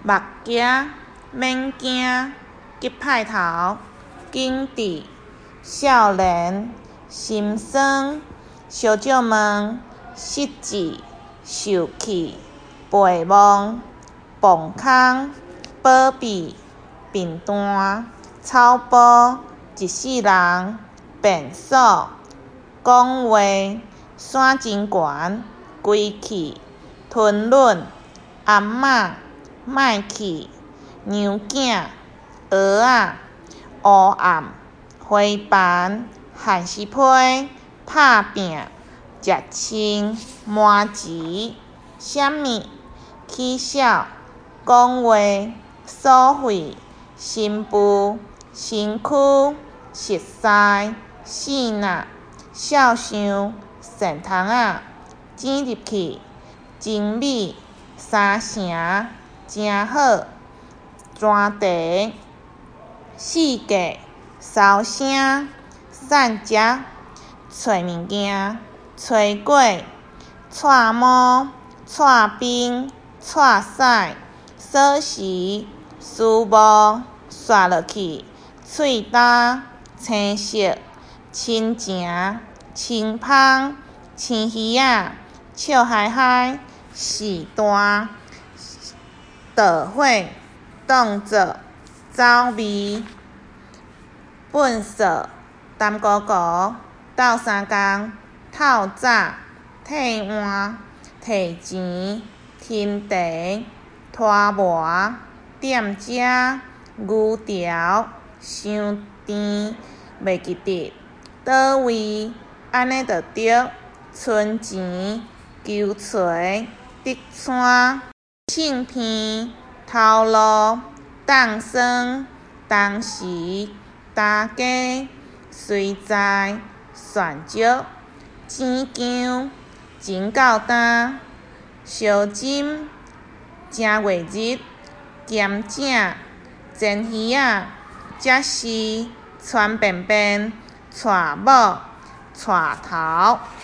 目镜免惊，吉歹头，紧致，少年心酸，烧酒问，失志，受气，陪梦，磅空，保庇，贫惰，草包，一世人，变数，讲话，山真悬，归去，吞忍，阿嬷，莫去，娘囝，蚵仔，黑暗，花瓣，旱时批，拍拼，食青，麻糍，啥物，起痟，讲话，所费，新妇，身躯，熟悉，死若，少想，线虫仔，剪入去，真美，三成，真好，专题，四界，骚声，散食，找物件，找粿，掣毛，掣冰，掣屎，锁匙，丝帽，刷落去，喙焦，青色，亲情，清芳，青鱼仔，笑嗨嗨，时段，倒火，当作，走味，粪扫，澹糊糊，斗相共，透早，替换，提钱，添茶，拖磨，店遮，牛条，伤甜，袂记得，倒位，安尼就对，存钱，求找，得山，唱片，头路，冻霜，当时，大家，随在，选择，钱姜，真够担，烧针，正月日，咸正，煎鱼仔，才是，穿便便，带某，带头。